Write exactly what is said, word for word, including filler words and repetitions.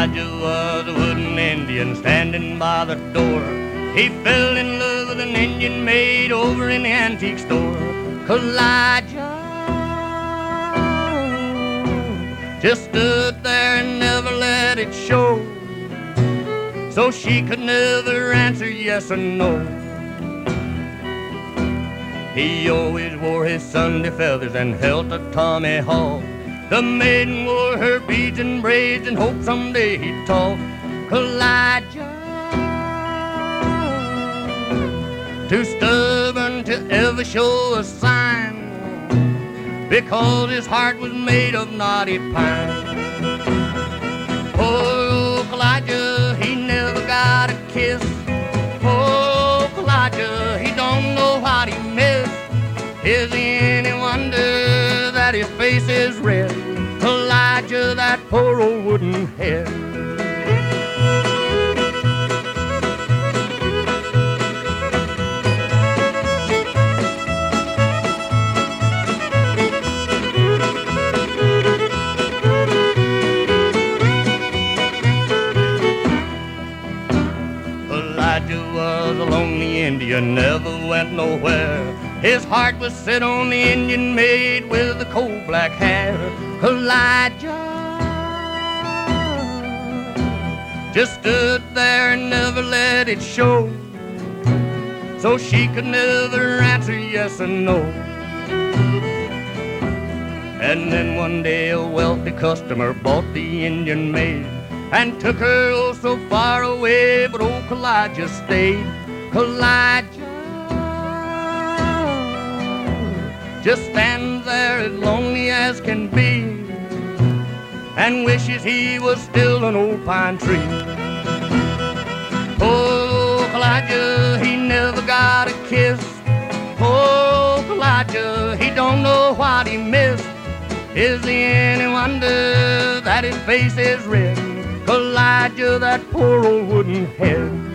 Elijah was a wooden Indian standing by the door. He fell in love with an Indian maid over in the antique store. Elijah just stood there and never let it show, so she could never answer yes or no. He always wore his Sunday feathers and held a tomahawk. The maiden wore her beads and braids and hoped someday he'd talk. Elijah, too stubborn to ever show a sign, because his heart was made of knotty pine. Oh, Elijah, he never got a kiss. Oh, Elijah, he don't know what he missed. Is it any wonder that his face is red? Elijah, that poor old wooden head. Elijah was a lonely Indian, never went nowhere. His heart was set on the Indian maid with the coal black hair. Elijah just stood there and never let it show, so she could never answer yes or no. And then one day a wealthy customer bought the Indian maid and took her oh so far away, but old Elijah stayed. Elijah just stands there as lonely as can be and wishes he was still an old pine tree. Oh, Elijah, he never got a kiss. Oh, Elijah, he don't know what he missed. Is there any wonder that his face is red? Elijah, that poor old wooden head.